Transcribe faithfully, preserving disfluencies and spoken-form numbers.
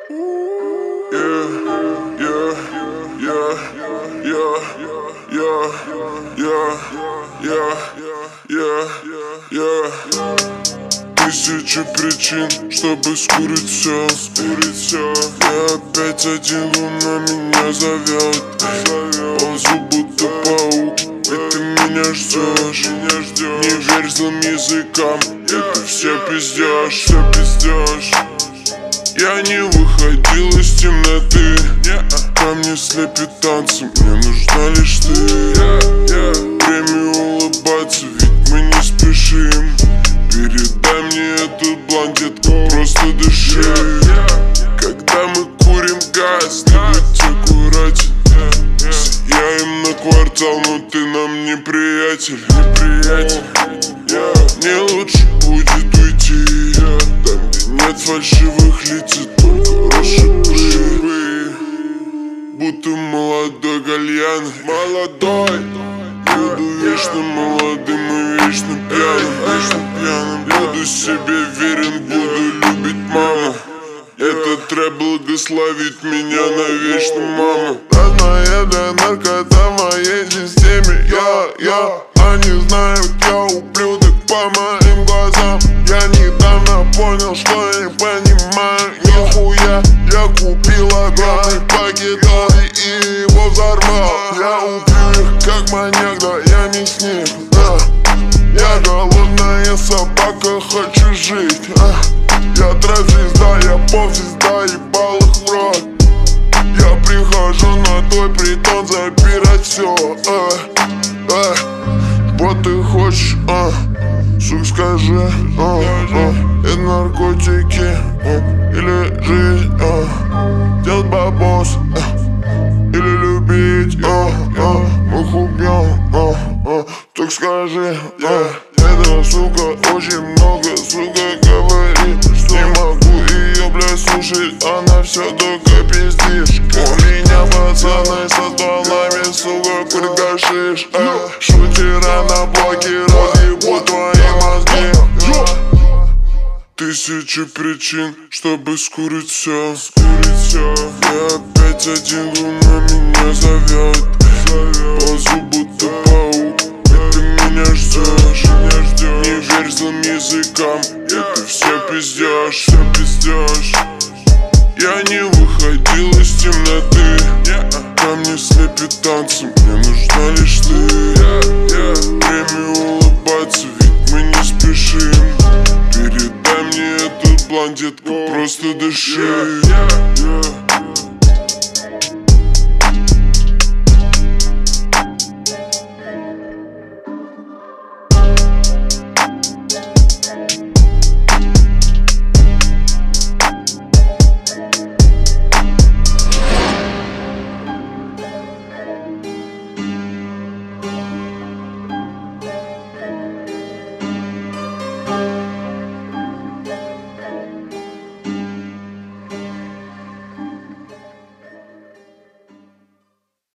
Тысячи причин, чтобы скурить все, скурить все. Я опять один, луна меня зовет. Ползу будто паук, ведь ты меня ждешь, меня ждешь. Не верь злым языкам, это все пиздешь, все пиздешь. Я не выходил из темноты, ко мне слепит танцы, мне нужна лишь ты. Время улыбаться, ведь мы не спешим. Передай мне эту блондетку, просто дыши. Когда мы курим газ, ты будь аккуратен. Сияем на квартал, но ты нам не приятель, не приятель. Мне лучше будет уйти, там где нет фальшивых лиц и только расшибы. Будто молодой гальян, молодой. Буду вечно молодым и вечно пьяным, вечно пьяным. Буду себе верен, буду любить маму. Этот трэп благословит меня навечно, мама. Родная для наркота в моей системе. Я, я, они знают, я ублюдок по моим глазам. Я недавно понял, что не понимаю нихуя. Я купил огромный пакет и его взорвал. Я убью их как маньяк, да я мясник, да. Я голодная собака, хочу жить, а. Я трэп-звезда, я поп-звезда, ебал их в рот. Я прихожу на твой притон забирать все, а, а. Вот ты хочешь, а, сук, скажи, а, а. Это наркотики, а, или жизнь, а. Делать бабос, а, или любить, а, а. Мы их убьем, а, а. Так скажи, а. Эта сука очень много, сука, говорит, что не могу ее, блядь, слушать. Она все только пиздишь. У меня пацаны со стволами, сука, курят гашиш, а. Шутера на блоке разъебут твои мозги. Тысячи причин, чтобы скурить все, скурить все. Я опять один, луна меня зовет. Ползу будто паук, и ты меня ждешь, меня ждешь. Не верь злым языкам, это все пиздешь, все пиздешь. Я не выходил из темноты, ко мне слепит танцы, мне нужна лишь ты. Время улыбаться.